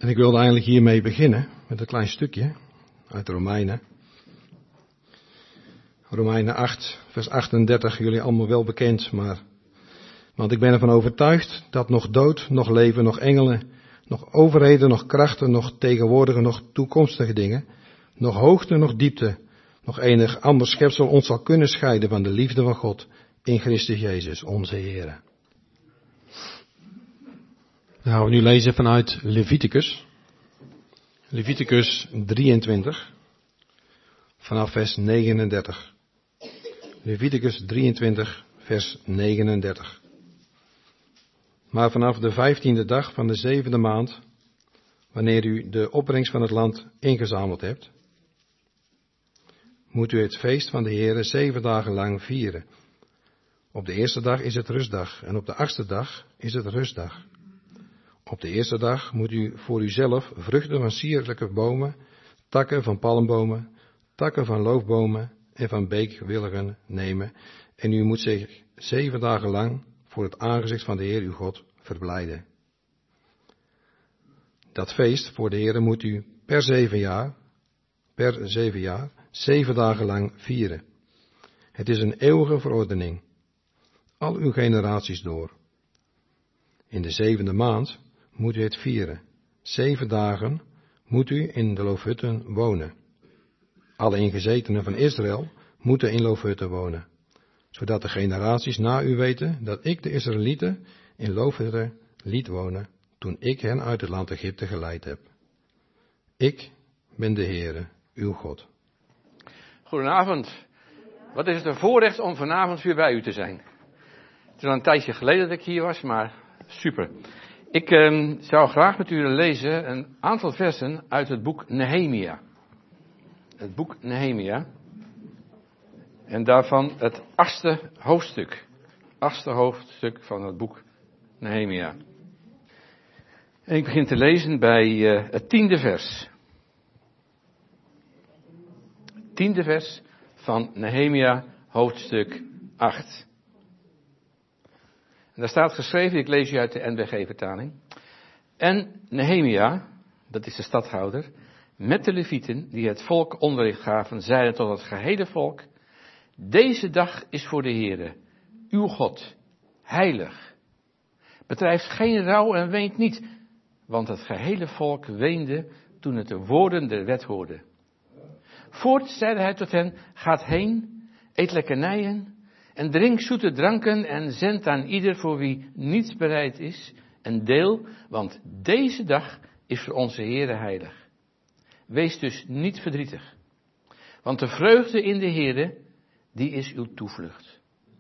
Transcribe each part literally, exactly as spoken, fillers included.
En ik wilde eigenlijk hiermee beginnen met een klein stukje uit Romeinen. Romeinen acht, vers achtendertig, jullie allemaal wel bekend, maar, want ik ben ervan overtuigd dat nog dood, nog leven, nog engelen, nog overheden, nog krachten, nog tegenwoordige, nog toekomstige dingen, nog hoogte, nog diepte, nog enig ander schepsel ons zal kunnen scheiden van de liefde van God in Christus Jezus, onze Heer. Dan gaan we nu lezen vanuit Leviticus. Leviticus drieëntwintig, vanaf vers negenendertig. Leviticus drieëntwintig, vers negenendertig. Maar vanaf de vijftiende dag van de zevende maand, wanneer u de opbrengst van het land ingezameld hebt, moet u het feest van de Heere zeven dagen lang vieren. Op de eerste dag is het rustdag en op de achtste dag is het rustdag. Op de eerste dag moet u voor uzelf vruchten van sierlijke bomen, takken van palmbomen, takken van loofbomen en van beekwilligen nemen. En u moet zich zeven dagen lang voor het aangezicht van de Heer uw God verblijden. Dat feest voor de Heer moet u per zeven jaar, per zeven jaar, zeven dagen lang vieren. Het is een eeuwige verordening, al uw generaties door. In de zevende maand moet u het vieren. Zeven dagen moet u in de loofhutten wonen. Alle ingezetenen van Israël moeten in loofhutten wonen, zodat de generaties na u weten dat ik de Israëlieten in loofhutten liet wonen, toen ik hen uit het land Egypte geleid heb. Ik ben de Heere, uw God. Goedenavond. Wat is het een voorrecht om vanavond weer bij u te zijn. Het is al een tijdje geleden dat ik hier was, maar super. Ik eh, zou graag met u willen lezen een aantal versen uit het boek Nehemia. Het boek Nehemia. En daarvan het achtste hoofdstuk. Achtste hoofdstuk van het boek Nehemia. En ik begin te lezen bij uh, het tiende vers. Tiende vers van Nehemia, hoofdstuk acht. En daar staat geschreven, ik lees u uit de N B G-vertaling. En Nehemia, dat is de stadhouder, met de levieten die het volk onderricht gaven, zeiden tot het gehele volk: deze dag is voor de Heere, uw God, heilig. Bedrijft geen rouw en weent niet, want het gehele volk weende toen het de woorden der wet hoorde. Voort zeide hij tot hen: gaat heen, eet lekkernijen en drink zoete dranken en zend aan ieder voor wie niets bereid is een deel, want deze dag is voor onze Heere heilig. Wees dus niet verdrietig, want de vreugde in de Heere, die is uw toevlucht.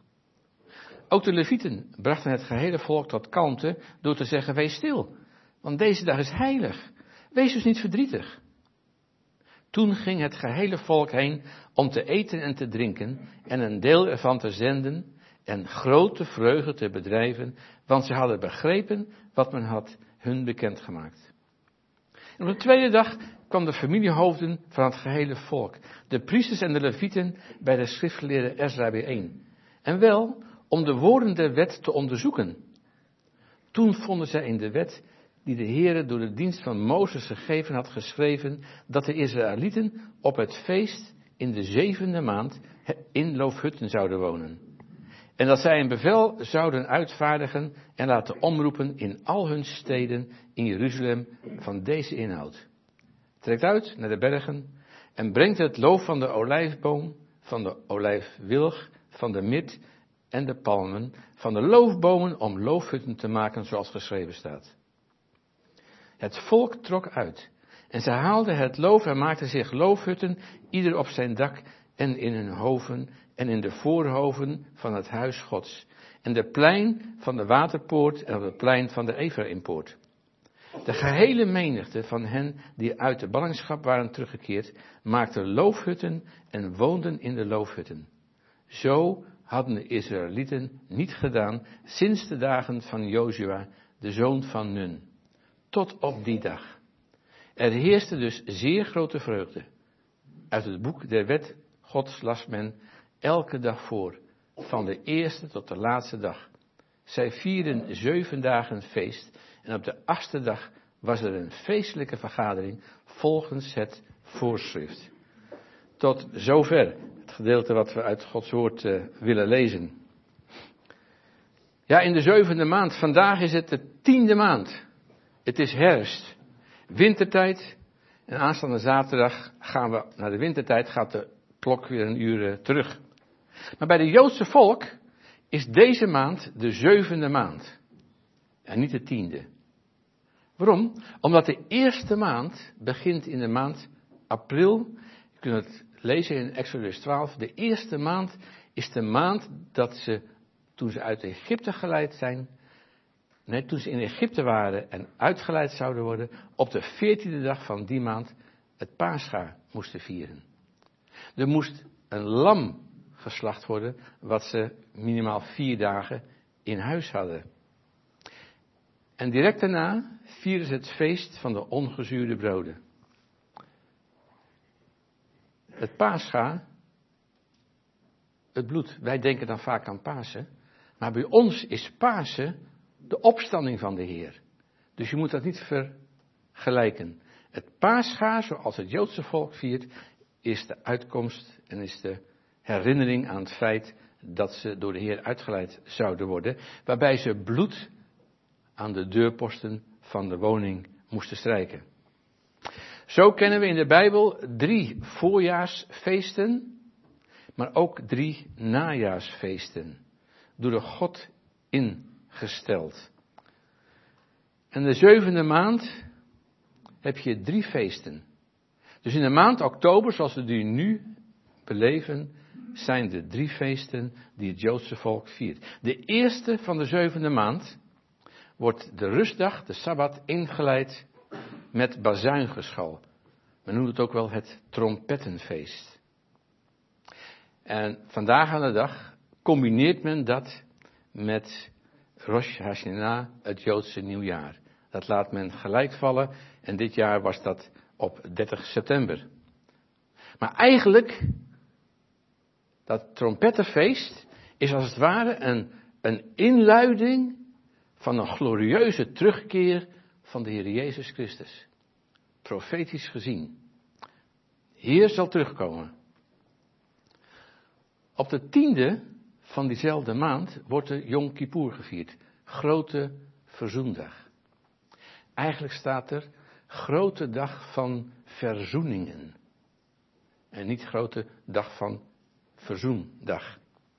Ook de levieten brachten het gehele volk tot kalmte door te zeggen: wees stil, want deze dag is heilig. Wees dus niet verdrietig. Toen ging het gehele volk heen om te eten en te drinken en een deel ervan te zenden en grote vreugde te bedrijven, want ze hadden begrepen wat men had hun bekendgemaakt. En op de tweede dag kwam de familiehoofden van het gehele volk, de priesters en de levieten, bij de schriftgeleerde Ezra bijeen. En wel om de woorden der wet te onderzoeken. Toen vonden zij in de wet, die de Heere door de dienst van Mozes gegeven had, geschreven dat de Israëlieten op het feest in de zevende maand in loofhutten zouden wonen. En dat zij een bevel zouden uitvaardigen en laten omroepen in al hun steden in Jeruzalem van deze inhoud. Trekt uit naar de bergen en brengt het loof van de olijfboom, van de olijfwilg, van de mid en de palmen, van de loofbomen om loofhutten te maken zoals geschreven staat. Het volk trok uit en ze haalden het loof en maakten zich loofhutten, ieder op zijn dak en in hun hoven en in de voorhoven van het huis Gods. En de plein van de waterpoort en op het plein van de Ephraimpoort. De gehele menigte van hen die uit de ballingschap waren teruggekeerd, maakten loofhutten en woonden in de loofhutten. Zo hadden de Israëlieten niet gedaan sinds de dagen van Jozua, de zoon van Nun. Tot op die dag. Er heerste dus zeer grote vreugde. Uit het boek der wet Gods las men elke dag voor, van de eerste tot de laatste dag. Zij vierden zeven dagen feest en op de achtste dag was er een feestelijke vergadering volgens het voorschrift. Tot zover het gedeelte wat we uit Gods woord uh, willen lezen. Ja, in de zevende maand. Vandaag is het de tiende maand. Het is herfst. Wintertijd. En aanstaande zaterdag gaan we naar de wintertijd. Gaat de klok weer een uur uh, terug. Maar bij de Joodse volk is deze maand de zevende maand. En niet de tiende. Waarom? Omdat de eerste maand begint in de maand april. Je kunt het lezen in Exodus twaalf. De eerste maand is de maand dat ze, toen ze uit Egypte geleid zijn, nee, toen ze in Egypte waren en uitgeleid zouden worden, op de veertiende dag van die maand het Pascha moesten vieren. Er moest een lam geslacht worden, wat ze minimaal vier dagen in huis hadden. En direct daarna vieren ze het feest van de ongezuurde broden. Het Pascha, het bloed, wij denken dan vaak aan Pasen, maar bij ons is Pasen de opstanding van de Heer. Dus je moet dat niet vergelijken. Het Pascha, zoals het Joodse volk viert, is de uitkomst en is de herinnering aan het feit dat ze door de Heer uitgeleid zouden worden, waarbij ze bloed aan de deurposten van de woning moesten strijken. Zo kennen we in de Bijbel drie voorjaarsfeesten, maar ook drie najaarsfeesten, door de God ingesteld. En de zevende maand heb je drie feesten. Dus in de maand oktober, zoals we die nu beleven, zijn de drie feesten die het Joodse volk viert. De eerste van de zevende maand wordt de rustdag, de Sabbat, ingeleid met bazuingeschal. Men noemt het ook wel het trompettenfeest. En vandaag aan de dag combineert men dat met Rosh Hashanah, het Joodse nieuwjaar. Dat laat men gelijk vallen en dit jaar was dat op dertig september. Maar eigenlijk, dat trompettenfeest is als het ware een, een inluiding van een glorieuze terugkeer van de Heer Jezus Christus. Profetisch gezien. Heer zal terugkomen. Op de tiende van diezelfde maand wordt de Yom Kippur gevierd. Grote verzoendag. Eigenlijk staat er grote dag van verzoeningen. En niet grote dag van verzoendag.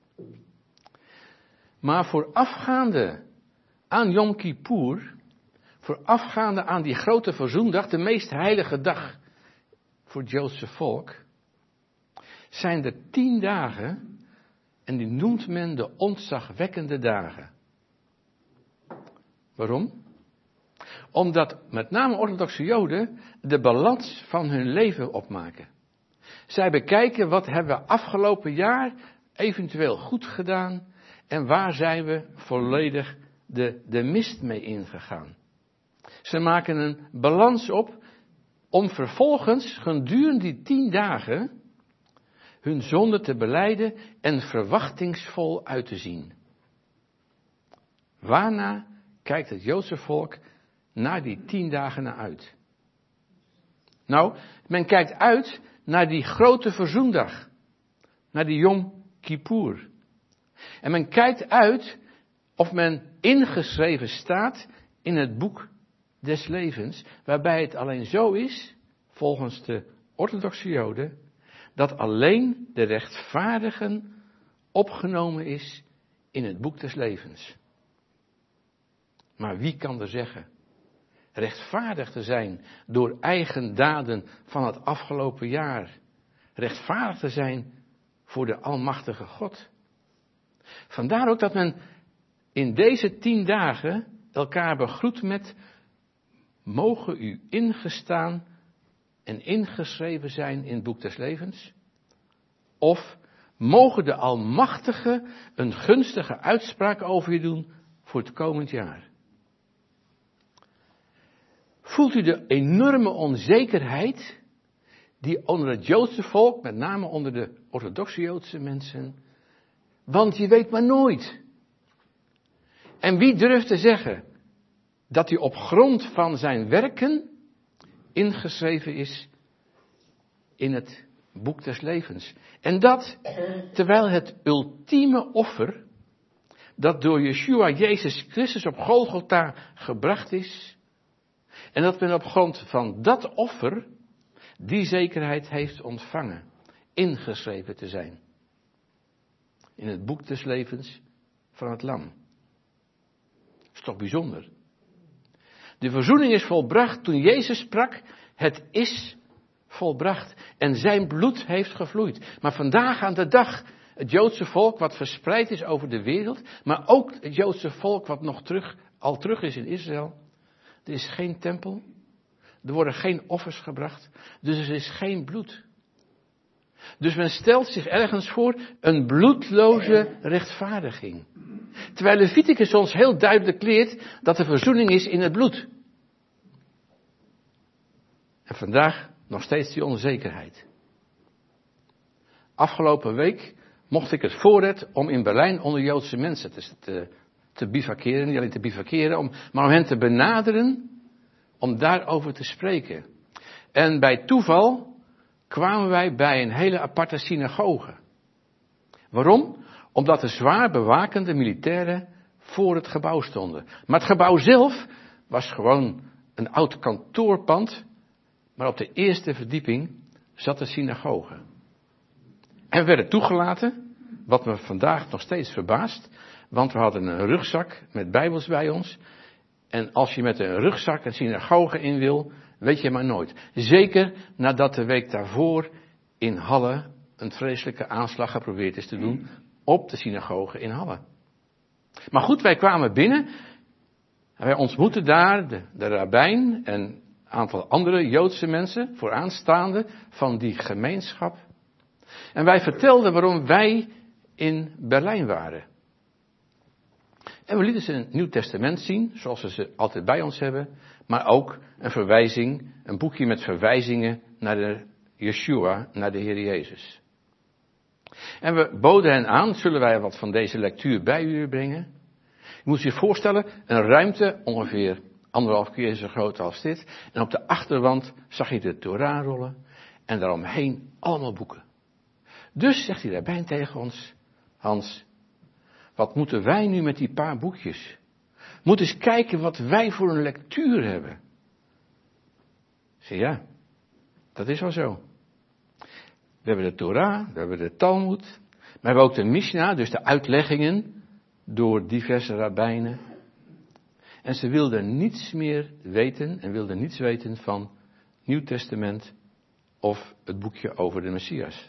Maar voorafgaande aan Yom Kippur, voorafgaande aan die grote verzoendag, de meest heilige dag voor het Joodse volk, zijn er tien dagen en die noemt men de ontzagwekkende dagen. Waarom? Omdat met name orthodoxe Joden de balans van hun leven opmaken. Zij bekijken wat hebben we afgelopen jaar eventueel goed gedaan en waar zijn we volledig de, de mist mee ingegaan. Ze maken een balans op om vervolgens gedurende die tien dagen hun zonde te belijden en verwachtingsvol uit te zien. Waarna kijkt het Joodse volk naar die tien dagen naar uit? Nou, men kijkt uit naar die grote verzoendag. Naar die Yom Kippur. En men kijkt uit of men ingeschreven staat in het boek des levens, waarbij het alleen zo is, volgens de orthodoxe Joden, dat alleen de rechtvaardigen opgenomen is in het boek des levens. Maar wie kan er zeggen rechtvaardig te zijn door eigen daden van het afgelopen jaar? Rechtvaardig te zijn voor de almachtige God. Vandaar ook dat men in deze tien dagen elkaar begroet met: mogen u ingestaan en ingeschreven zijn in het boek des levens? Of mogen de Almachtige een gunstige uitspraak over je doen voor het komend jaar? Voelt u de enorme onzekerheid die onder het Joodse volk, met name onder de orthodoxe Joodse mensen, want je weet maar nooit. En wie durft te zeggen dat hij op grond van zijn werken ingeschreven is in het boek des levens. En dat terwijl het ultieme offer dat door Yeshua Jezus Christus op Golgotha gebracht is. En dat men op grond van dat offer die zekerheid heeft ontvangen. Ingeschreven te zijn. In het boek des levens van het Lam. Dat is toch bijzonder. De verzoening is volbracht toen Jezus sprak, het is volbracht. En zijn bloed heeft gevloeid. Maar vandaag aan de dag, het Joodse volk wat verspreid is over de wereld, maar ook het Joodse volk wat nog terug, al terug is in Israël. Er is geen tempel, er worden geen offers gebracht, dus er is geen bloed. Dus men stelt zich ergens voor een bloedloze rechtvaardiging. Terwijl Leviticus ons heel duidelijk leert dat de verzoening is in het bloed. En vandaag nog steeds die onzekerheid. Afgelopen week mocht ik het voorrecht om in Berlijn onder Joodse mensen te, te, te bivakeren. Niet alleen te bivakeren, om, maar om hen te benaderen, om daarover te spreken. En bij toeval kwamen wij bij een hele aparte synagoge. Waarom? Omdat de zwaar bewakende militairen voor het gebouw stonden. Maar het gebouw zelf was gewoon een oud kantoorpand, maar op de eerste verdieping zat de synagoge. En we werden toegelaten, wat me vandaag nog steeds verbaast, want we hadden een rugzak met bijbels bij ons. En als je met een rugzak een synagoge in wil, weet je maar nooit. Zeker nadat de week daarvoor in Halle een vreselijke aanslag geprobeerd is te doen op de synagoge in Halle. Maar goed, wij kwamen binnen en wij ontmoetten daar de, de rabbijn en een aantal andere Joodse mensen, vooraanstaande van die gemeenschap. En wij vertelden waarom wij in Berlijn waren. En we lieten ze een Nieuw Testament zien, zoals we ze altijd bij ons hebben, maar ook een verwijzing, een boekje met verwijzingen naar de Yeshua, naar de Heer Jezus. En we boden hen aan, zullen wij wat van deze lectuur bij u brengen? Je moet je voorstellen, een ruimte ongeveer anderhalf keer zo groot als dit. En op de achterwand zag je de Torah rollen en daaromheen allemaal boeken. Dus zegt hij daarbij tegen ons, Hans, wat moeten wij nu met die paar boekjes? Moet eens kijken wat wij voor een lectuur hebben. Ik zeg ja, dat is wel zo. We hebben de Torah, we hebben de Talmud, maar we hebben ook de Mishnah, dus de uitleggingen door diverse rabbijnen. En ze wilden niets meer weten en wilden niets weten van Nieuw Testament of het boekje over de Messias.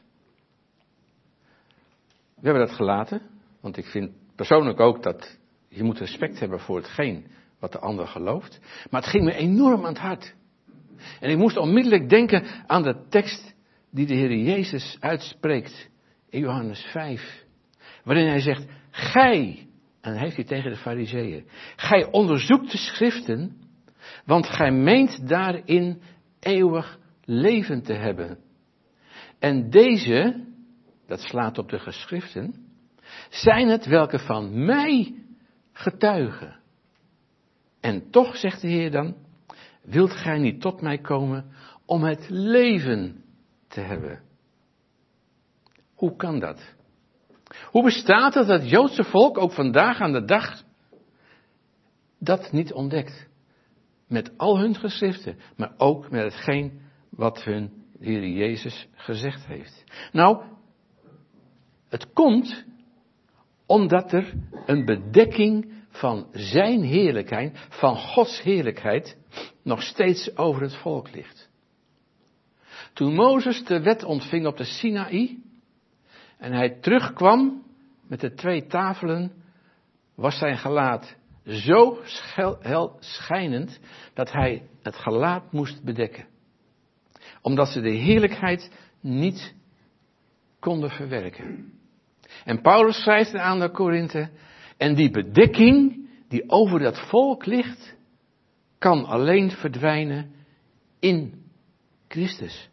We hebben dat gelaten, want ik vind persoonlijk ook dat je moet respect hebben voor hetgeen wat de ander gelooft. Maar het ging me enorm aan het hart. En ik moest onmiddellijk denken aan de tekst die de Heer Jezus uitspreekt in Johannes vijf. Waarin hij zegt, gij, en hij heeft hij tegen de Farizeeën, gij onderzoekt de schriften, want gij meent daarin eeuwig leven te hebben. En deze, dat slaat op de geschriften, zijn het welke van mij getuigen. En toch, zegt de Heer dan, wilt gij niet tot mij komen om het leven te hebben? Hoe kan dat? Hoe bestaat het dat het Joodse volk ook vandaag aan de dag dat niet ontdekt? Met al hun geschriften, maar ook met hetgeen wat hun Heer Jezus gezegd heeft. Nou, het komt omdat er een bedekking van zijn heerlijkheid, van Gods heerlijkheid, nog steeds over het volk ligt. Toen Mozes de wet ontving op de Sinaï en hij terugkwam met de twee tafelen, was zijn gelaat zo hel schijnend dat hij het gelaat moest bedekken. Omdat ze de heerlijkheid niet konden verwerken. En Paulus schrijft aan de Korinthe, en die bedekking die over dat volk ligt, kan alleen verdwijnen in Christus.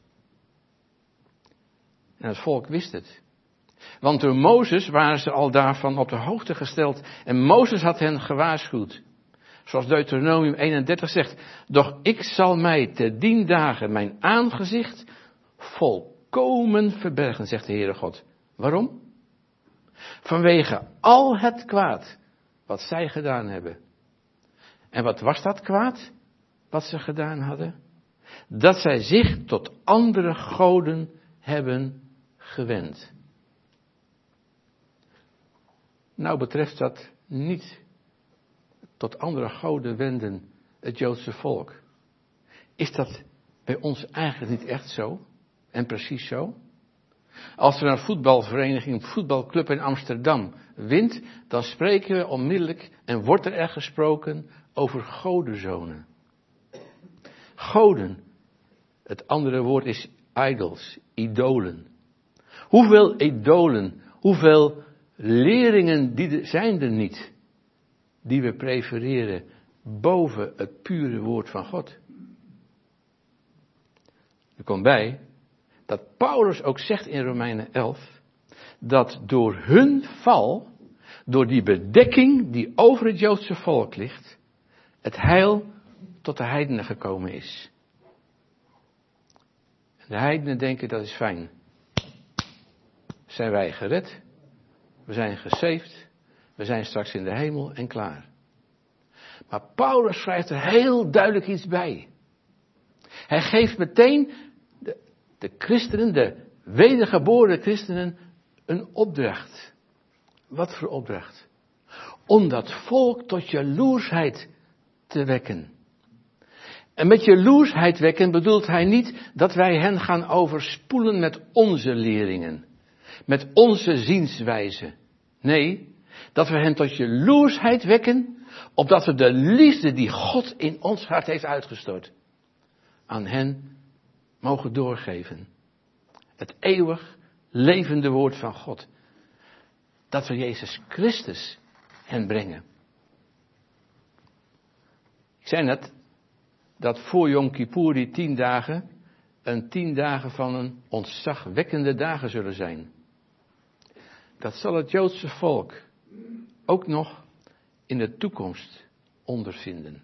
En het volk wist het. Want door Mozes waren ze al daarvan op de hoogte gesteld. En Mozes had hen gewaarschuwd. Zoals Deuteronomium eenendertig zegt. Doch ik zal mij te dien dagen mijn aangezicht volkomen verbergen, zegt de Heere God. Waarom? Vanwege al het kwaad wat zij gedaan hebben. En wat was dat kwaad wat ze gedaan hadden? Dat zij zich tot andere goden hebben gewend. Nou betreft dat niet tot andere goden wenden het Joodse volk. Is dat bij ons eigenlijk niet echt zo? En precies zo? Als er een voetbalvereniging, een voetbalclub in Amsterdam wint, dan spreken we onmiddellijk en wordt er erg gesproken over godenzonen. Goden. Het andere woord is idols, idolen. Hoeveel idolen, hoeveel leringen die zijn er niet, die we prefereren boven het pure woord van God. Er komt bij dat Paulus ook zegt in Romeinen elf, dat door hun val, door die bedekking die over het Joodse volk ligt, het heil tot de heidenen gekomen is. De heidenen denken dat is fijn. Zijn wij gered? We zijn gesaved. We zijn straks in de hemel en klaar. Maar Paulus schrijft er heel duidelijk iets bij. Hij geeft meteen de, de christenen, de wedergeboren christenen, een opdracht. Wat voor opdracht? Om dat volk tot jaloersheid te wekken. En met jaloersheid wekken bedoelt hij niet dat wij hen gaan overspoelen met onze leringen. Met onze zienswijze. Nee, dat we hen tot jaloersheid wekken, opdat we de liefde die God in ons hart heeft uitgestort, aan hen mogen doorgeven. Het eeuwig levende woord van God. Dat we Jezus Christus hen brengen. Ik zei net, dat voor Yom Kippur die tien dagen, een tien dagen van een ontzagwekkende dagen zullen zijn. Dat zal het Joodse volk ook nog in de toekomst ondervinden.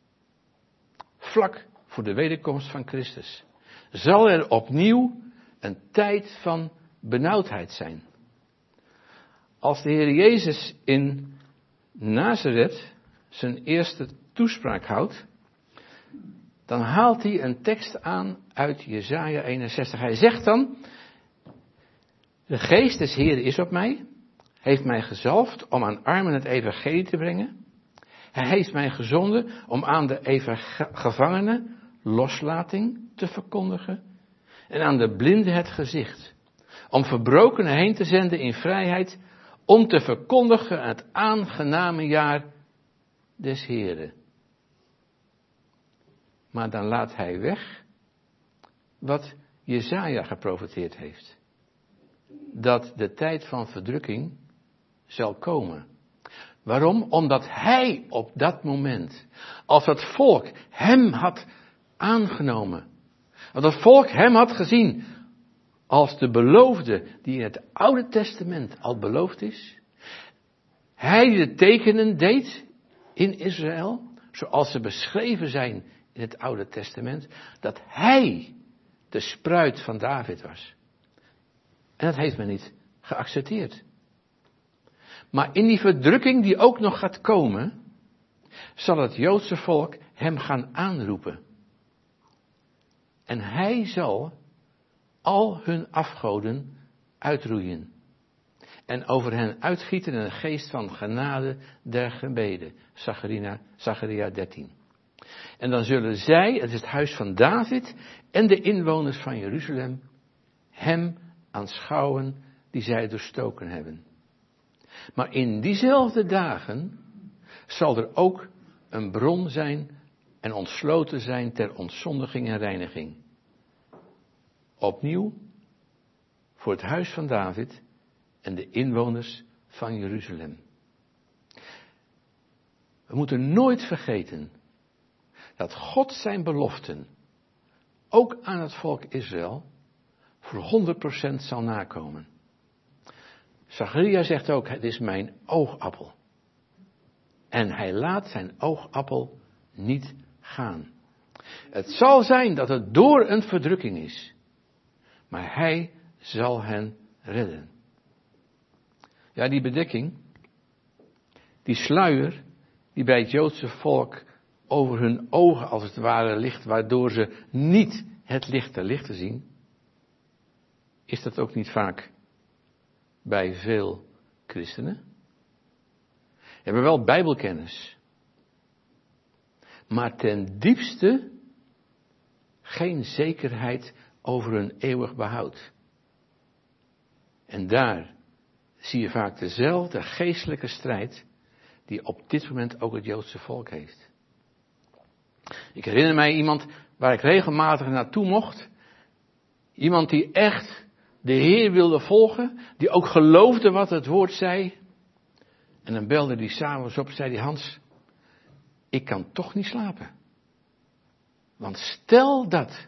Vlak voor de wederkomst van Christus zal er opnieuw een tijd van benauwdheid zijn. Als de Heer Jezus in Nazareth zijn eerste toespraak houdt, dan haalt hij een tekst aan uit Jesaja eenenzestig. Hij zegt dan, de geest des Heeren is op mij, heeft mij gezalfd om aan armen het evangelie te brengen. Hij heeft mij gezonden om aan de gevangenen loslating te verkondigen en aan de blinden het gezicht. Om verbrokenen heen te zenden in vrijheid, om te verkondigen het aangename jaar des Heeren. Maar dan laat hij weg wat Jesaja geprofeteerd heeft. Dat de tijd van verdrukking zal komen. Waarom? Omdat hij op dat moment, als het volk hem had aangenomen, als het volk hem had gezien als de beloofde die in het Oude Testament al beloofd is, hij de tekenen deed in Israël, zoals ze beschreven zijn in het Oude Testament, dat hij de spruit van David was. En dat heeft men niet geaccepteerd. Maar in die verdrukking die ook nog gaat komen, zal het Joodse volk hem gaan aanroepen. En hij zal al hun afgoden uitroeien. En over hen uitgieten een geest van genade der gebeden. Zacharia dertien. En dan zullen zij, het is het huis van David en de inwoners van Jeruzalem, hem aanschouwen die zij doorstoken hebben. Maar in diezelfde dagen zal er ook een bron zijn en ontsloten zijn ter ontzondiging en reiniging. Opnieuw voor het huis van David en de inwoners van Jeruzalem. We moeten nooit vergeten dat God zijn beloften ook aan het volk Israël voor honderd procent zal nakomen. Zacharia zegt ook, het is mijn oogappel. en hij laat zijn oogappel niet gaan. Het zal zijn dat het door een verdrukking is, maar hij zal hen redden. Ja, die bedekking, die sluier die bij het Joodse volk over hun ogen als het ware ligt, waardoor ze niet het licht ter lichte zien, is dat ook niet vaak bij veel christenen? Hebben wel bijbelkennis, maar ten diepste geen zekerheid over hun eeuwig behoud. En daar zie je vaak dezelfde geestelijke strijd die op dit moment ook het Joodse volk heeft. Ik herinner mij iemand waar ik regelmatig naartoe mocht. Iemand die echt de Heer wilde volgen, die ook geloofde wat het woord zei. En dan belde hij s'avonds op, zei hij: Hans, ik kan toch niet slapen. Want stel dat,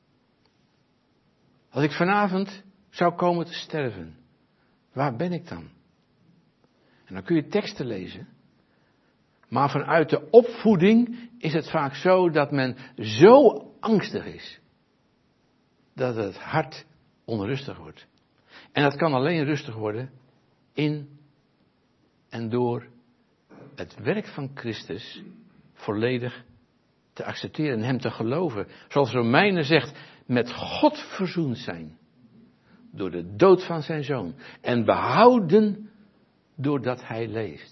als ik vanavond zou komen te sterven, waar ben ik dan? En dan kun je teksten lezen. Maar vanuit de opvoeding is het vaak zo dat men zo angstig is, dat het hart onrustig wordt. En dat kan alleen rustig worden in en door het werk van Christus volledig te accepteren en hem te geloven. Zoals Romeinen zegt, met God verzoend zijn door de dood van zijn zoon en behouden doordat hij leeft.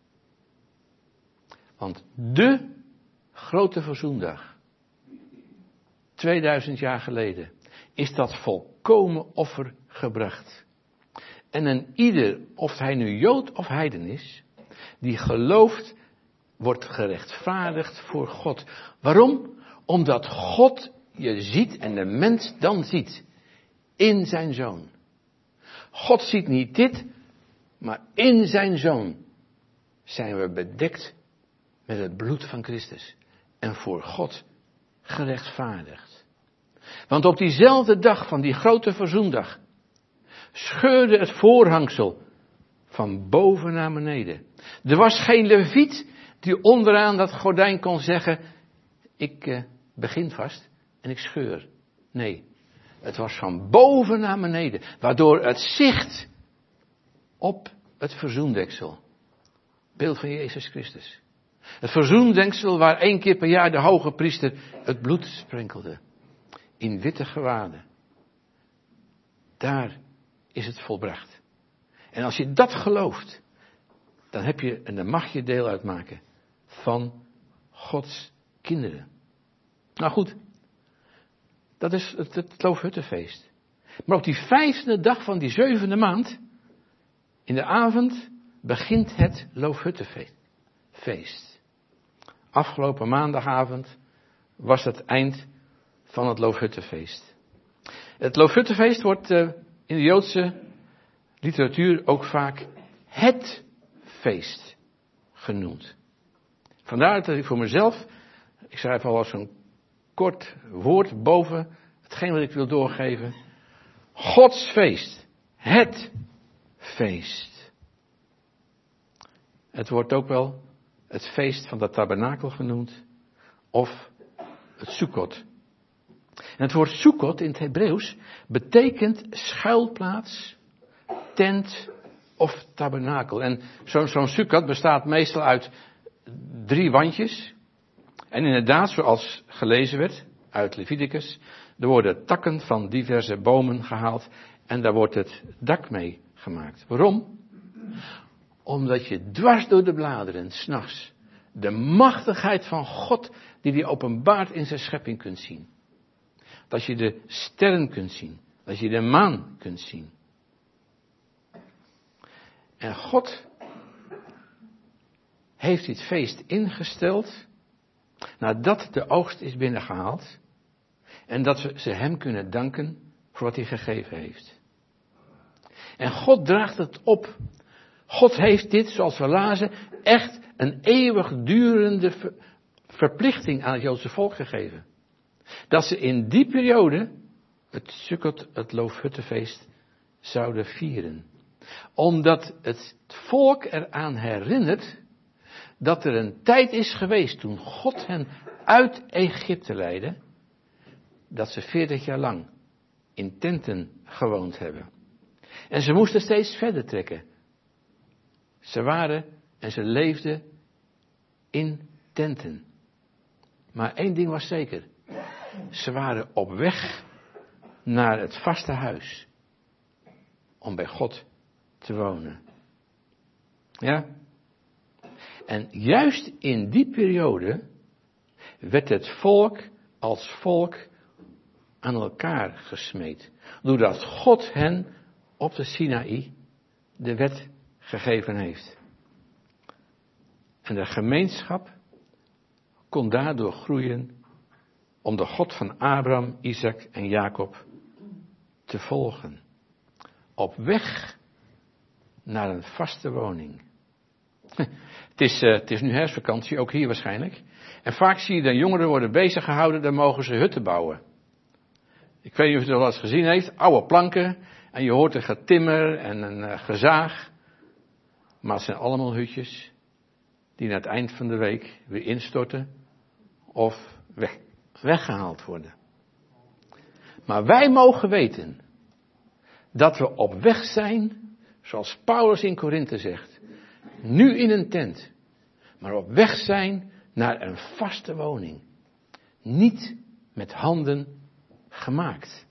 Want de grote verzoendag, tweeduizend jaar geleden, is dat volkomen offer gebracht. En een ieder, of hij nu Jood of heiden is, die gelooft, wordt gerechtvaardigd voor God. Waarom? Omdat God je ziet en de mens dan ziet in zijn zoon. God ziet niet dit, maar in zijn zoon zijn we bedekt met het bloed van Christus en voor God gerechtvaardigd. Want op diezelfde dag van die grote verzoendag scheurde het voorhangsel van boven naar beneden. Er was geen leviet die onderaan dat gordijn kon zeggen: ik uh, begin vast en ik scheur. Nee, het was van boven naar beneden, waardoor het zicht op het verzoendeksel, beeld van Jezus Christus, het verzoendeksel waar één keer per jaar de hoge priester het bloed sprenkelde, in witte gewaden, daar is het volbracht. En als je dat gelooft, dan heb je, en dan mag je deel uitmaken van Gods kinderen. Nou goed, dat is het, het Loofhuttenfeest. Maar op die vijfde dag van die zevende maand, in de avond, begint het Loofhuttenfeest. Afgelopen maandagavond was het eind van het Loofhuttenfeest. Het Loofhuttenfeest wordt uh, in de Joodse literatuur ook vaak het feest genoemd. Vandaar dat ik voor mezelf, ik schrijf al als een kort woord boven hetgeen wat ik wil doorgeven. Gods feest. Het feest. Het wordt ook wel het feest van de tabernakel genoemd. Of het Sukkot. En het woord Sukkot in het Hebreeuws betekent schuilplaats, tent of tabernakel. En zo'n zo'n Sukkot bestaat meestal uit drie wandjes. En inderdaad, zoals gelezen werd uit Leviticus, er worden takken van diverse bomen gehaald en daar wordt het dak mee gemaakt. Waarom? Omdat je dwars door de bladeren, 's nachts, de machtigheid van God die hij openbaart in zijn schepping kunt zien. Dat je de sterren kunt zien, dat je de maan kunt zien. En God heeft dit feest ingesteld nadat de oogst is binnengehaald en dat we ze hem kunnen danken voor wat hij gegeven heeft. En God draagt het op. God heeft dit, zoals we lazen, echt een eeuwigdurende ver, verplichting aan het Joodse volk gegeven. Dat ze in die periode het Sukkot, het Loofhuttenfeest, zouden vieren. Omdat het volk eraan herinnert dat er een tijd is geweest toen God hen uit Egypte leidde, dat ze veertig jaar lang in tenten gewoond hebben. En ze moesten steeds verder trekken. Ze waren en ze leefden in tenten. Maar één ding was zeker. Ze waren op weg naar het vaste huis. Om bij God te wonen. Ja? En juist in die periode werd het volk als volk aan elkaar gesmeed. Doordat God hen op de Sinaï de wet gegeven heeft. En de gemeenschap kon daardoor groeien om de God van Abraham, Isaac en Jacob te volgen. Op weg naar een vaste woning. Het is, uh, het is nu herfstvakantie, ook hier waarschijnlijk. En vaak zie je dat jongeren worden bezig gehouden, dan mogen ze hutten bouwen. Ik weet niet of u dat wel eens gezien heeft, oude planken. En je hoort er getimmer en een uh, gezaag. Maar het zijn allemaal hutjes die na het eind van de week weer instorten of weg, weggehaald worden. Maar wij mogen weten dat we op weg zijn, zoals Paulus in Korinthe zegt, nu in een tent, maar op weg zijn naar een vaste woning. Niet met handen gemaakt.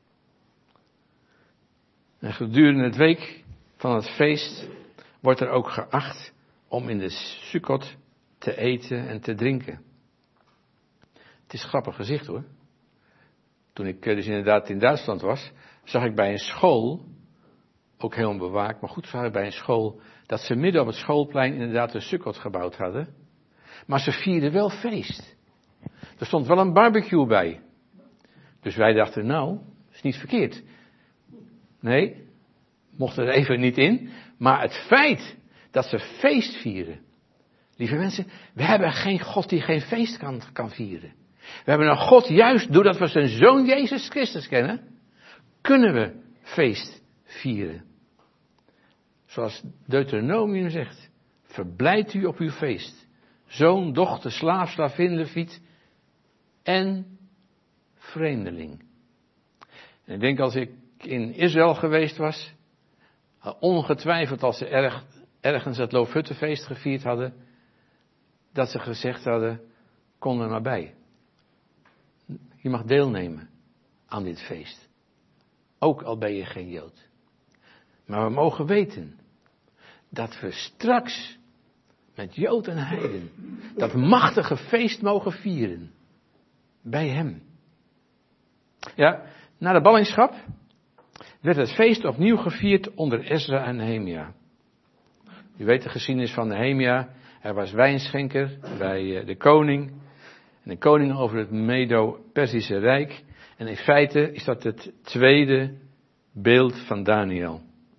En gedurende het week van het feest wordt er ook geacht om in de Sukkot te eten en te drinken. Het is een grappig gezicht hoor. Toen ik dus inderdaad in Duitsland was, zag ik bij een school, ook heel onbewaakt, maar goed zag ik bij een school, dat ze midden op het schoolplein inderdaad een Sukkot gebouwd hadden. Maar ze vierden wel feest. Er stond wel een barbecue bij. Dus wij dachten, nou, is niet verkeerd. Nee, mochten er even niet in. Maar het feit dat ze feest vieren. Lieve mensen, we hebben geen God die geen feest kan, kan vieren. We hebben een God, juist doordat we zijn Zoon Jezus Christus kennen, kunnen we feest vieren. Zoals Deuteronomium zegt, verblijdt u op uw feest. Zoon, dochter, slaaf, slavin, leviet en vreemdeling. En ik denk als ik in Israël geweest was, ongetwijfeld als ze erg, ergens het Loofhuttenfeest gevierd hadden, dat ze gezegd hadden, kom er maar bij. Je mag deelnemen aan dit feest. Ook al ben je geen Jood. Maar we mogen weten dat we straks met Jood en heiden dat machtige feest mogen vieren. Bij hem. Ja, na de ballingschap werd het feest opnieuw gevierd onder Ezra en Nehemia. U weet de geschiedenis van Nehemia. Hij was wijnschenker bij de koning. En de koning over het Medo-Persische Rijk. En in feite is dat het tweede beeld van Daniel.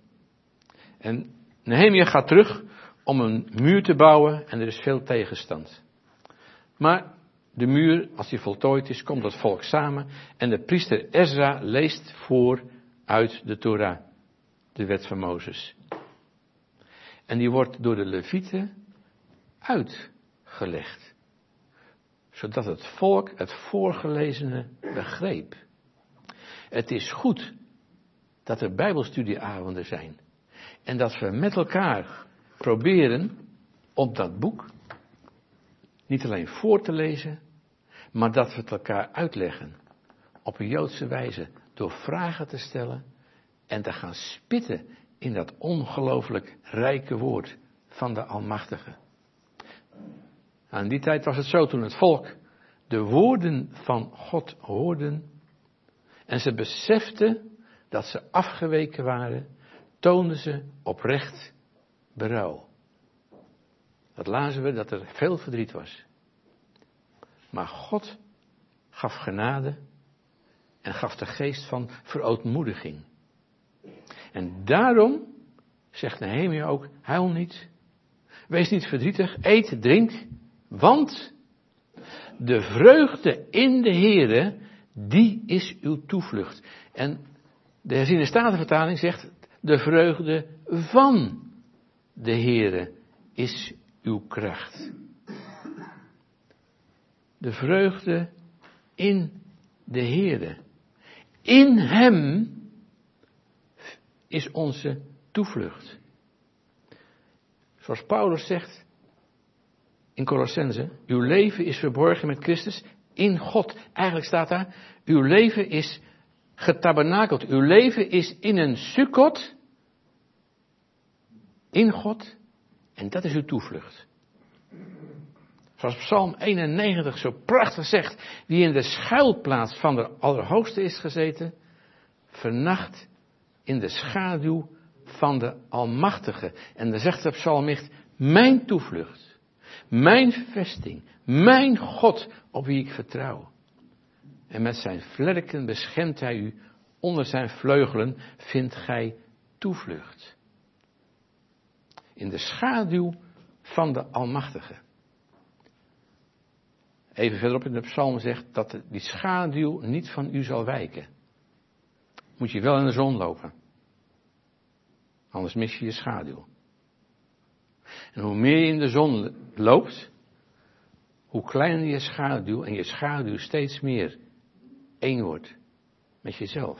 En Nehemia gaat terug om een muur te bouwen en er is veel tegenstand. Maar de muur, als die voltooid is, komt het volk samen en de priester Ezra leest voor uit de Torah, de wet van Mozes. En die wordt door de Levieten uitgelegd. Zodat het volk het voorgelezene begreep. Het is goed dat er bijbelstudieavonden zijn. En dat we met elkaar proberen om dat boek niet alleen voor te lezen, maar dat we het elkaar uitleggen op een Joodse wijze door vragen te stellen en te gaan spitten in dat ongelooflijk rijke woord van de Almachtige. Aan die tijd was het zo, toen het volk de woorden van God hoorden en ze beseften dat ze afgeweken waren, toonden ze oprecht berouw. Dat lazen we, dat er veel verdriet was. Maar God gaf genade en gaf de geest van verootmoediging. En daarom zegt Nehemia ook, huil niet, wees niet verdrietig, eet, drink, want de vreugde in de Heere, die is uw toevlucht. En de herziene statenvertaling zegt, de vreugde van de Heere is uw kracht. De vreugde in de Heere. In Hem is onze toevlucht. Zoals Paulus zegt in Colossense, uw leven is verborgen met Christus in God. Eigenlijk staat daar, uw leven is getabernakeld. Uw leven is in een sukkot, in God, en dat is uw toevlucht. Zoals Psalm eenennegentig zo prachtig zegt, wie in de schuilplaats van de Allerhoogste is gezeten, vernacht in de schaduw van de Almachtige. En dan zegt de psalmist, mijn toevlucht, mijn vesting, mijn God op wie ik vertrouw. En met zijn vlerken beschermt hij u, onder zijn vleugelen vindt gij toevlucht. In de schaduw van de Almachtige. Even verderop in de psalm zegt dat die schaduw niet van u zal wijken. Moet je wel in de zon lopen. Anders mis je je schaduw. En hoe meer je in de zon loopt, hoe kleiner je schaduw en je schaduw steeds meer één wordt met jezelf.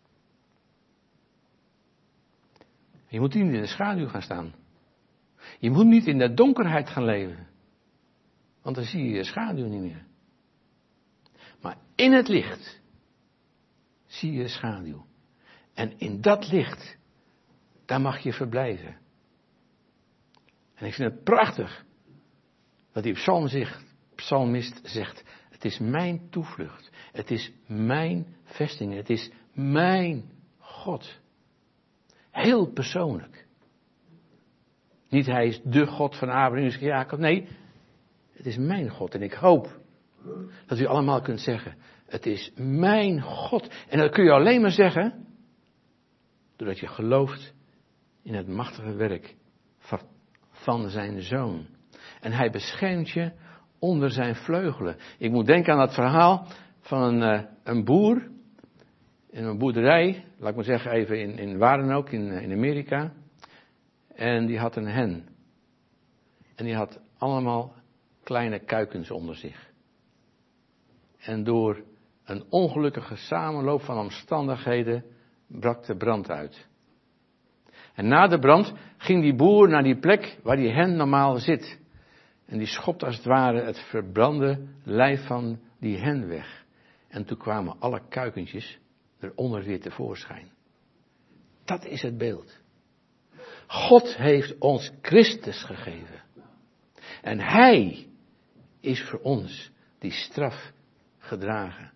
Je moet niet in de schaduw gaan staan. Je moet niet in de donkerheid gaan leven. Want dan zie je je schaduw niet meer. Maar in het licht zie je de schaduw. En in dat licht, daar mag je verblijven. En ik vind het prachtig wat die psalm zegt, psalmist zegt. Het is mijn toevlucht. Het is mijn vesting. Het is mijn God. Heel persoonlijk. Niet hij is de God van Abraham, Isaac en Jacob. Nee, het is mijn God. En ik hoop dat u allemaal kunt zeggen, het is mijn God. En dat kun je alleen maar zeggen, doordat je gelooft in het machtige werk van zijn Zoon. En hij beschermt je onder zijn vleugelen. Ik moet denken aan het verhaal van een, uh, een boer in een boerderij, laat ik maar zeggen even in, in waar dan ook, in, in Amerika. En die had een hen. En die had allemaal kleine kuikens onder zich. En door een ongelukkige samenloop van omstandigheden brak de brand uit. En na de brand ging die boer naar die plek waar die hen normaal zit. En die schopt als het ware het verbrande lijf van die hen weg. En toen kwamen alle kuikentjes eronder weer tevoorschijn. Dat is het beeld. God heeft ons Christus gegeven. En Hij is voor ons die straf gedragen.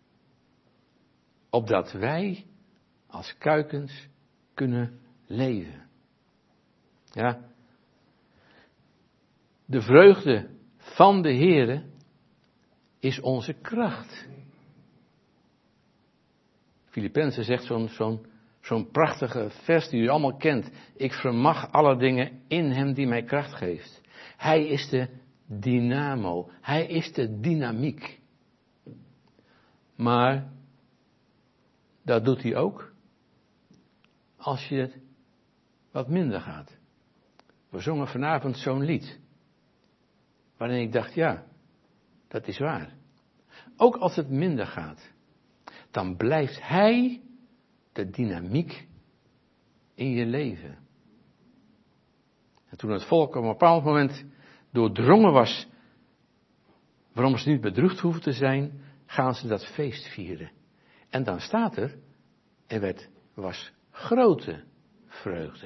Opdat wij als kuikens kunnen leven. Ja. De vreugde van de Heere is onze kracht. Filippenzen zegt zo'n, zo'n, zo'n prachtige vers die u allemaal kent. Ik vermag alle dingen in hem die mij kracht geeft. Hij is de dynamo. Hij is de dynamiek. Maar dat doet hij ook als je het wat minder gaat. We zongen vanavond zo'n lied. Waarin ik dacht, ja, dat is waar. Ook als het minder gaat, dan blijft hij de dynamiek in je leven. En toen het volk op een bepaald moment doordrongen was waarom ze niet bedroefd hoeven te zijn, gaan ze dat feest vieren. En dan staat er, er werd, was grote vreugde.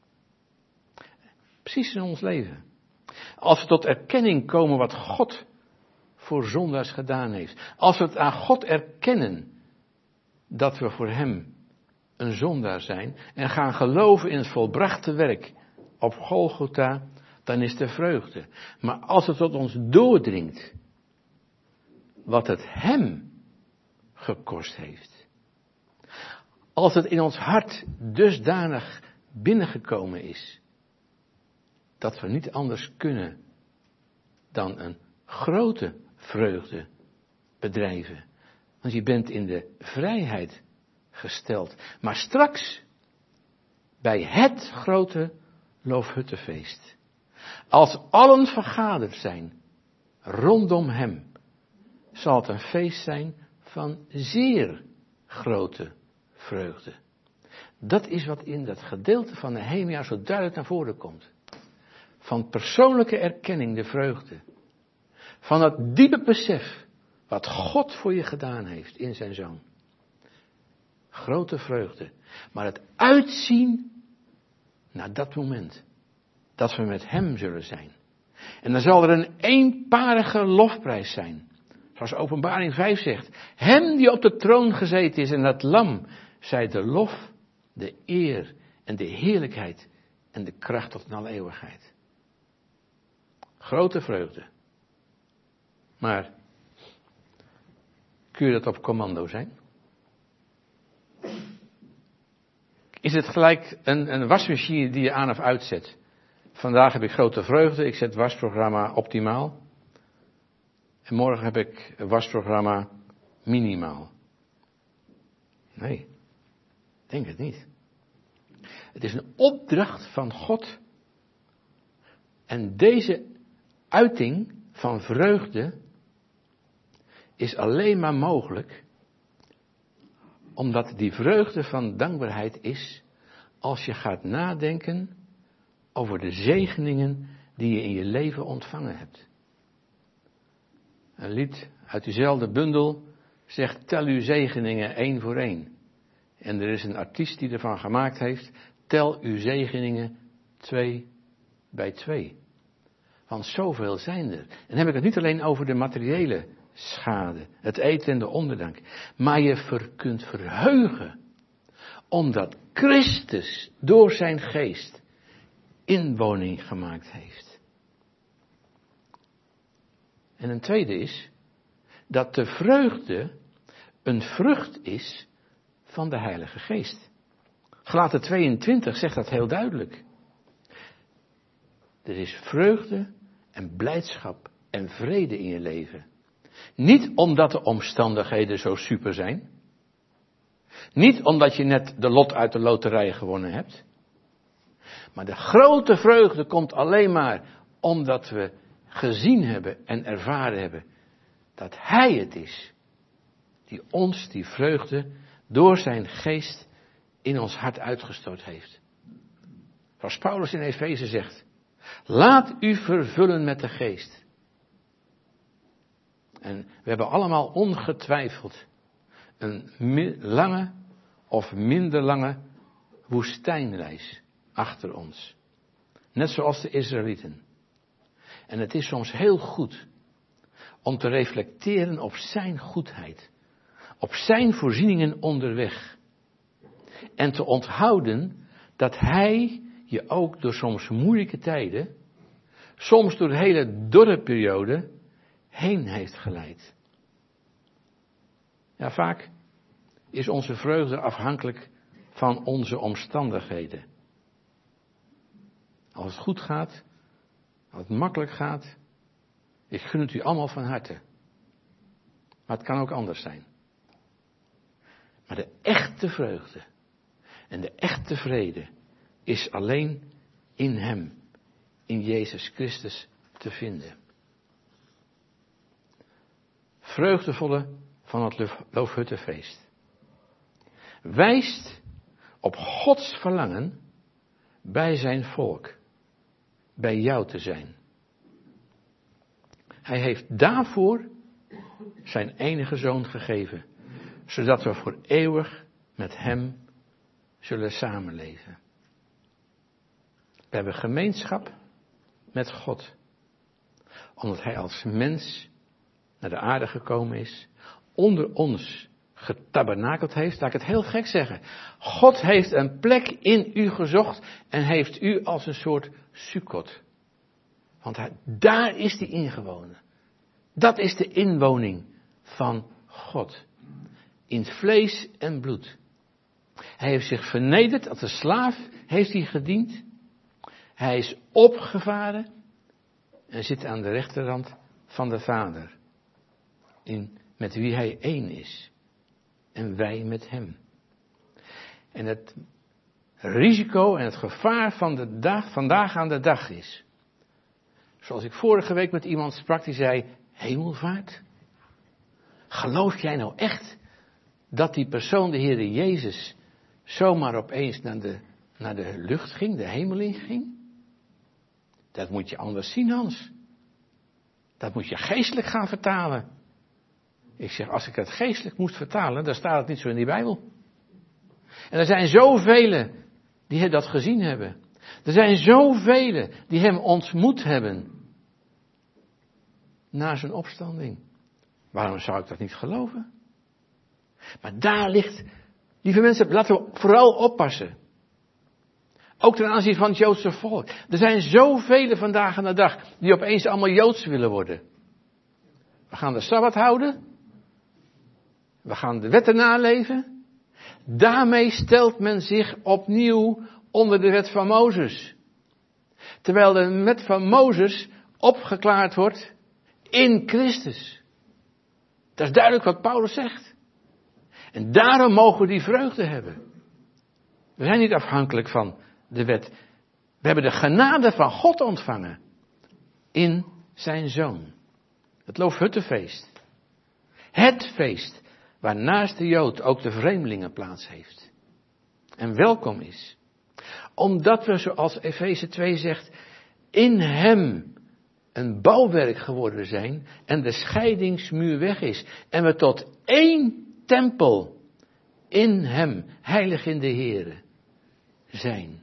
Precies in ons leven. Als we tot erkenning komen wat God voor zondaars gedaan heeft. Als we het aan God erkennen dat we voor hem een zondaar zijn en gaan geloven in het volbrachte werk op Golgotha, dan is er vreugde. Maar als het tot ons doordringt wat het hem gekost heeft. Als het in ons hart dusdanig binnengekomen is dat we niet anders kunnen dan een grote vreugde bedrijven. Want je bent in de vrijheid gesteld. Maar straks, bij het grote Loofhuttenfeest, Als allen vergaderd zijn rondom hem, zal het een feest zijn van zeer grote vreugde. Dat is wat in dat gedeelte van Nehemia zo duidelijk naar voren komt. Van persoonlijke erkenning de vreugde. Van het diepe besef wat God voor je gedaan heeft in zijn Zoon. Grote vreugde. Maar het uitzien naar dat moment. Dat we met hem zullen zijn. En dan zal er een eenparige lofprijs zijn. Zoals Openbaring vijf zegt. Hem die op de troon gezeten is en dat lam, zij de lof, de eer en de heerlijkheid en de kracht tot in alle eeuwigheid. Grote vreugde. Maar kun je dat op commando zijn? Is het gelijk een, een wasmachine die je aan of uitzet? Vandaag heb ik grote vreugde, ik zet het wasprogramma optimaal. En morgen heb ik een wasprogramma minimaal. Nee, denk het niet. Het is een opdracht van God. En deze uiting van vreugde is alleen maar mogelijk omdat die vreugde van dankbaarheid is als je gaat nadenken over de zegeningen die je in je leven ontvangen hebt. Een lied uit diezelfde bundel zegt: tel uw zegeningen één voor één. En er is een artiest die ervan gemaakt heeft: tel uw zegeningen twee bij twee. Want zoveel zijn er. En dan heb ik het niet alleen over de materiële schade, het eten en de onderdank. Maar je ver, kunt verheugen omdat Christus door zijn geest inwoning gemaakt heeft. En een tweede is dat de vreugde een vrucht is van de Heilige Geest. Galaten tweeëntwintig zegt dat heel duidelijk. Er is vreugde en blijdschap en vrede in je leven. Niet omdat de omstandigheden zo super zijn. Niet omdat je net de lot uit de loterij gewonnen hebt. Maar de grote vreugde komt alleen maar omdat we gezien hebben en ervaren hebben dat Hij het is die ons die vreugde door zijn geest in ons hart uitgestort heeft. Zoals Paulus in Efeze zegt: laat u vervullen met de geest. En we hebben allemaal ongetwijfeld een mi- lange of minder lange woestijnreis achter ons. Net zoals de Israëlieten. En het is soms heel goed om te reflecteren op zijn goedheid. Op zijn voorzieningen onderweg. En te onthouden dat hij je ook door soms moeilijke tijden, soms door hele dorre perioden, heen heeft geleid. Ja, vaak is onze vreugde afhankelijk van onze omstandigheden. Als het goed gaat, als het makkelijk gaat, ik gun het u allemaal van harte. Maar het kan ook anders zijn. Maar de echte vreugde en de echte vrede is alleen in Hem, in Jezus Christus te vinden. Vreugdevolle van het Loofhuttenfeest wijst op Gods verlangen bij zijn volk, bij jou te zijn. Hij heeft daarvoor zijn enige zoon gegeven, zodat we voor eeuwig met hem zullen samenleven. We hebben gemeenschap met God, omdat hij als mens naar de aarde gekomen is, onder ons getabernakeld heeft. Laat ik het heel gek zeggen. God heeft een plek in u gezocht en heeft u als een soort Sukkot. Want hij, daar is hij ingewonen. Dat is de inwoning van God. In vlees en bloed. Hij heeft zich vernederd, als een slaaf heeft hij gediend. Hij is opgevaren en zit aan de rechterhand van de Vader. In, met wie hij één is. En wij met hem. En het risico en het gevaar van de dag, vandaag aan de dag is Zoals ik vorige week met iemand sprak die zei, hemelvaart? Geloof jij nou echt dat die persoon, de Heere Jezus, zomaar opeens naar de, naar de lucht ging, de hemel in ging? Dat moet je anders zien, Hans. Dat moet je geestelijk gaan vertalen. Ik zeg, als ik het geestelijk moest vertalen, dan staat het niet zo in die Bijbel. En er zijn zoveel die dat gezien hebben. Er zijn zoveel die hem ontmoet hebben. Na zijn opstanding. Waarom zou ik dat niet geloven? Maar daar ligt, lieve mensen, laten we vooral oppassen. Ook ten aanzien van het Joodse volk. Er zijn zoveel vandaag aan de dag die opeens allemaal Joods willen worden. We gaan de Sabbat houden. We gaan de wetten naleven. Daarmee stelt men zich opnieuw onder de wet van Mozes. Terwijl de wet van Mozes opgeklaard wordt in Christus. Dat is duidelijk wat Paulus zegt. En daarom mogen we die vreugde hebben. We zijn niet afhankelijk van de wet. We hebben de genade van God ontvangen. In zijn Zoon. Het Loofhuttenfeest. Het feest waar naast de Jood ook de vreemdelingen plaats heeft. En welkom is. Omdat we, zoals Efeze twee zegt, in hem een bouwwerk geworden zijn en de scheidingsmuur weg is. En we tot één tempel in hem, heilig in de Heere, zijn.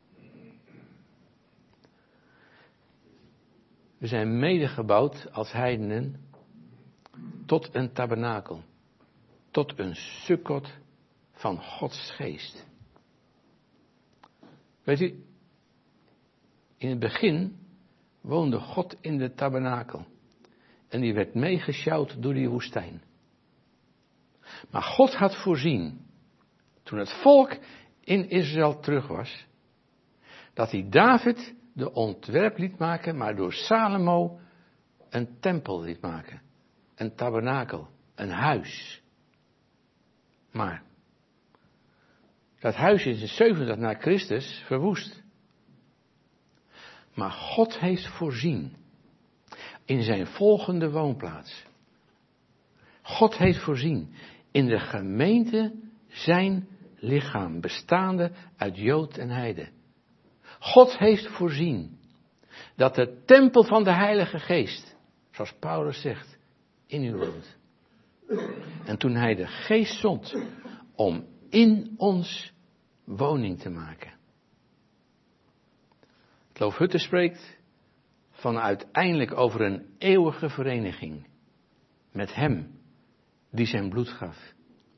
We zijn medegebouwd als heidenen tot een tabernakel. Tot een sukkot van Gods geest. Weet u, in het begin woonde God in de tabernakel. En die werd meegesjouwd door die woestijn. Maar God had voorzien, toen het volk in Israël terug was, dat hij David de ontwerp liet maken, maar door Salomo een tempel liet maken. Een tabernakel, een huis. Maar dat huis is in zeventig na Christus verwoest. Maar God heeft voorzien in zijn volgende woonplaats. God heeft voorzien in de gemeente zijn lichaam, bestaande uit Jood en Heide. God heeft voorzien dat de tempel van de Heilige Geest, zoals Paulus zegt, in u woont. En toen hij de Geest zond om in ons woning te maken. Het Loofhutten spreekt van uiteindelijk over een eeuwige vereniging met hem die zijn bloed gaf.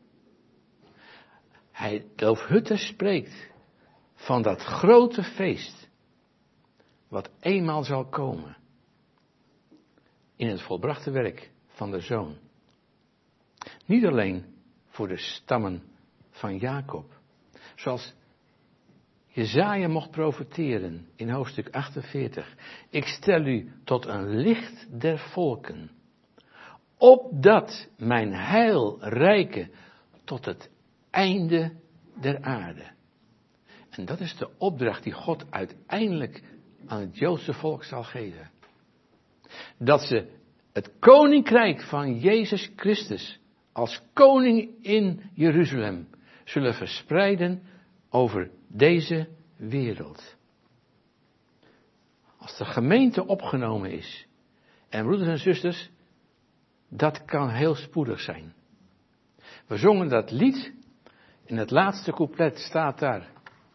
Hij, Loofhutten spreekt van dat grote feest wat eenmaal zal komen in het volbrachte werk van de Zoon. Niet alleen voor de stammen van Jacob, zoals Jesaja mocht profeteren in hoofdstuk achtenveertig. Ik stel u tot een licht der volken, opdat mijn heil rijke tot het einde der aarde. En dat is de opdracht die God uiteindelijk aan het Joodse volk zal geven. Dat ze het koninkrijk van Jezus Christus als koning in Jeruzalem zullen verspreiden over deze wereld. Als de gemeente opgenomen is, en broeders en zusters, dat kan heel spoedig zijn. We zongen dat lied, in het laatste couplet staat daar: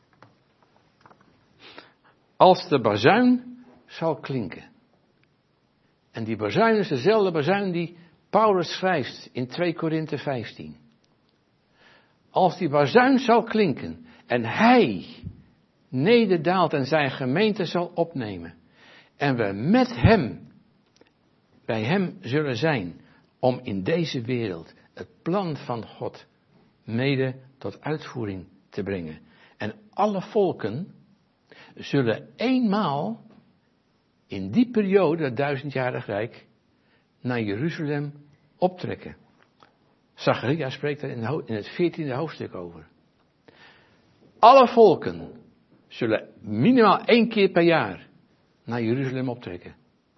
als de bazuin zal klinken. En die bazuin is dezelfde bazuin die Paulus schrijft in twee Korinthe vijftien. Als die bazuin zal klinken en hij nederdaalt en zijn gemeente zal opnemen. En we met hem, bij hem zullen zijn om in deze wereld het plan van God mede tot uitvoering te brengen. En alle volken zullen eenmaal in die periode, het duizendjarig rijk, naar Jeruzalem optrekken. Zacharia spreekt er in het veertiende hoofdstuk over. Alle volken zullen minimaal één keer per jaar naar Jeruzalem optrekken.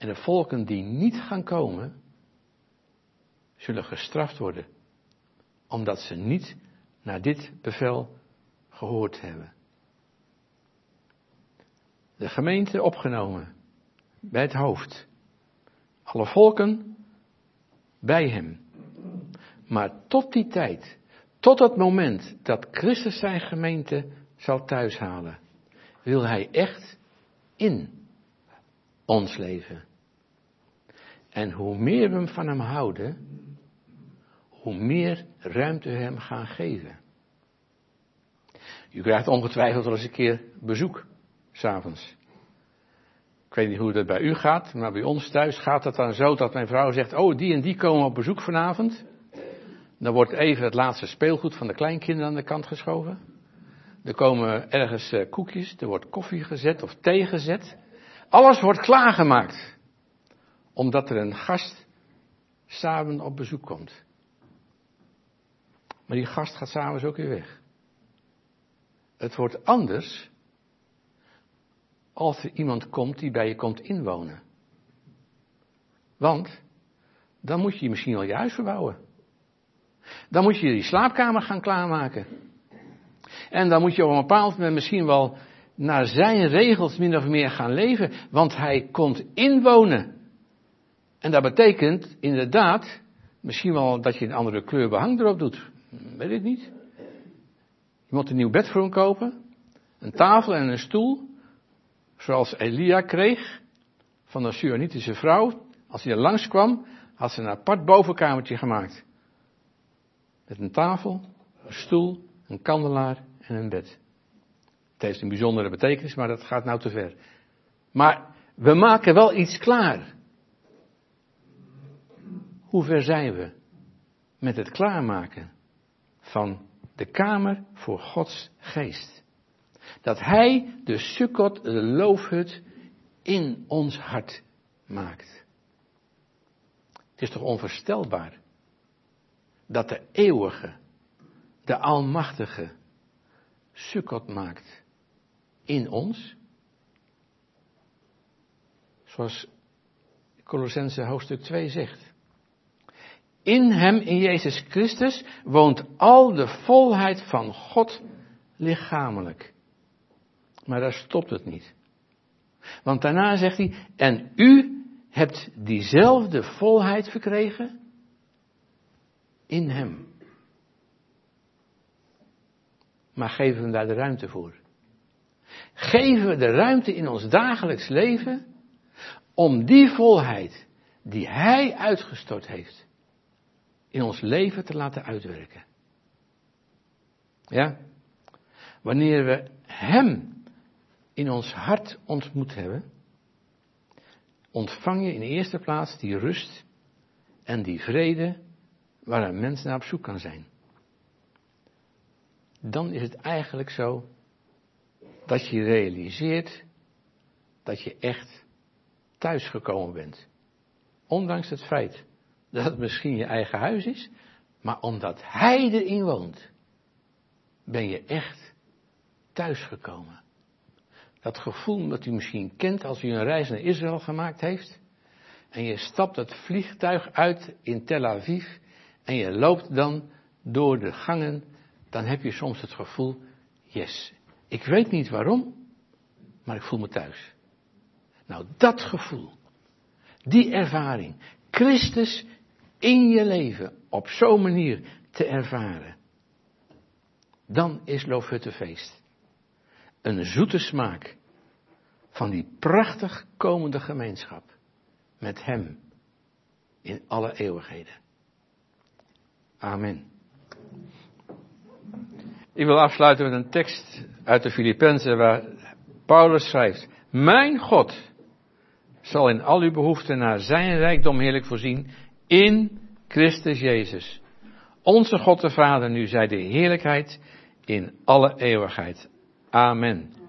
En de volken die niet gaan komen, zullen gestraft worden. Omdat ze niet naar dit bevel gehoord hebben. De gemeente opgenomen bij het hoofd. Alle volken bij hem. Maar tot die tijd, tot het moment dat Christus zijn gemeente zal thuishalen, wil hij echt in ons leven. En hoe meer we hem van hem houden, hoe meer ruimte we hem gaan geven. U krijgt ongetwijfeld wel eens een keer bezoek, 's avonds. Ik weet niet hoe dat bij u gaat, maar bij ons thuis gaat het dan zo dat mijn vrouw zegt, oh, die en die komen op bezoek vanavond. Dan wordt even het laatste speelgoed van de kleinkinderen aan de kant geschoven. Er komen ergens uh, koekjes, er wordt koffie gezet of thee gezet. Alles wordt klaargemaakt. Omdat er een gast samen op bezoek komt. Maar die gast gaat s'avonds ook weer weg. Het wordt anders als er iemand komt die bij je komt inwonen. Want dan moet je misschien wel je huis verbouwen. Dan moet je die slaapkamer gaan klaarmaken. En dan moet je op een bepaald moment misschien wel naar zijn regels min of meer gaan leven. Want hij komt inwonen. En dat betekent inderdaad misschien wel dat je een andere kleur behang erop doet. Weet ik niet. Je moet een nieuw bed voor hem kopen. Een tafel en een stoel. Zoals Elia kreeg van een Suanitische vrouw. Als hij er langskwam, had ze een apart bovenkamertje gemaakt. Met een tafel, een stoel, een kandelaar en een bed. Het heeft een bijzondere betekenis, maar dat gaat nou te ver. Maar we maken wel iets klaar. Hoe ver zijn we met het klaarmaken van de kamer voor Gods geest? Dat hij de Sukkot, de loofhut, in ons hart maakt. Het is toch onvoorstelbaar dat de eeuwige, de almachtige, Sukkot maakt in ons? Zoals Kolossenzen hoofdstuk twee zegt. In hem, in Jezus Christus, woont al de volheid van God lichamelijk. Maar daar stopt het niet. Want daarna zegt hij, en u hebt diezelfde volheid verkregen in hem. Maar geven we hem daar de ruimte voor? Geven we de ruimte in ons dagelijks leven om die volheid die hij uitgestort heeft in ons leven te laten uitwerken? Ja? Wanneer we hem in ons hart ontmoet hebben, ontvang je in de eerste plaats die rust en die vrede waar een mens naar op zoek kan zijn. Dan is het eigenlijk zo dat je realiseert dat je echt thuisgekomen bent. Ondanks het feit dat het misschien je eigen huis is, maar omdat hij erin woont, ben je echt thuisgekomen. Dat gevoel dat u misschien kent als u een reis naar Israël gemaakt heeft. En je stapt het vliegtuig uit in Tel Aviv. En je loopt dan door de gangen. Dan heb je soms het gevoel, yes, ik weet niet waarom, maar ik voel me thuis. Nou, dat gevoel, die ervaring, Christus in je leven op zo'n manier te ervaren. Dan is Loofhuttenfeest een zoete smaak van die prachtig komende gemeenschap met hem in alle eeuwigheden. Amen. Ik wil afsluiten met een tekst uit de Filippenzen waar Paulus schrijft: Mijn God zal in al uw behoeften naar zijn rijkdom heerlijk voorzien in Christus Jezus. Onze God de Vader nu zij de heerlijkheid in alle eeuwigheid. Amen.